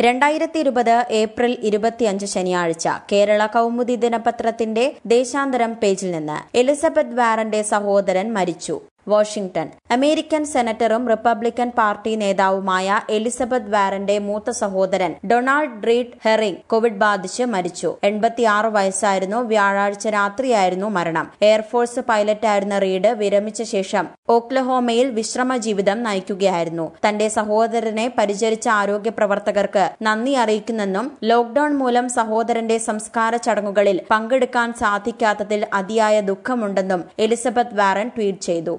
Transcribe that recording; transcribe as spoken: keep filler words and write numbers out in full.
രണ്ടായിരത്തി ഇരുപത് ഏപ്രിൽ ഇരുപത്തിയഞ്ച് ശനിയാഴ്ച കേരള കൗമുദി ദിനപത്രത്തിന്റെ ദേശാന്തരം പേജിൽ നിന്ന് എലിസബത്ത് വാറന്റെ സഹോദരൻ മരിച്ചു. വാഷിംഗ്ടൺ. അമേരിക്കൻ സെനറ്ററും റിപ്പബ്ലിക്കൻ പാർട്ടി നേതാവുമായ എലിസബത്ത് വാറന്റെ മൂത്ത സഹോദരൻ ഡൊണാൾഡ് റീഡ് ഹെറിംഗ് കോവിഡ് ബാധിച്ച് മരിച്ചു. എൺപത്തിയാറ് വയസ്സായിരുന്നു. വ്യാഴാഴ്ച രാത്രിയായിരുന്നു മരണം. എയർഫോഴ്സ് പൈലറ്റായിരുന്ന റീഡ് വിരമിച്ച ശേഷം ഓക്ലഹോമയിൽ വിശ്രമ ജീവിതം നയിക്കുകയായിരുന്നു. തന്റെ സഹോദരനെ പരിചരിച്ച ആരോഗ്യ പ്രവർത്തകർക്ക് നന്ദി അറിയിക്കുന്നെന്നും ലോക്ഡൌൺ മൂലം സഹോദരന്റെ സംസ്കാര ചടങ്ങുകളിൽ പങ്കെടുക്കാൻ സാധിക്കാത്തതിൽ അതിയായ ദുഃഖമുണ്ടെന്നും എലിസബത്ത് വാറൻ ട്വീറ്റ് ചെയ്തു.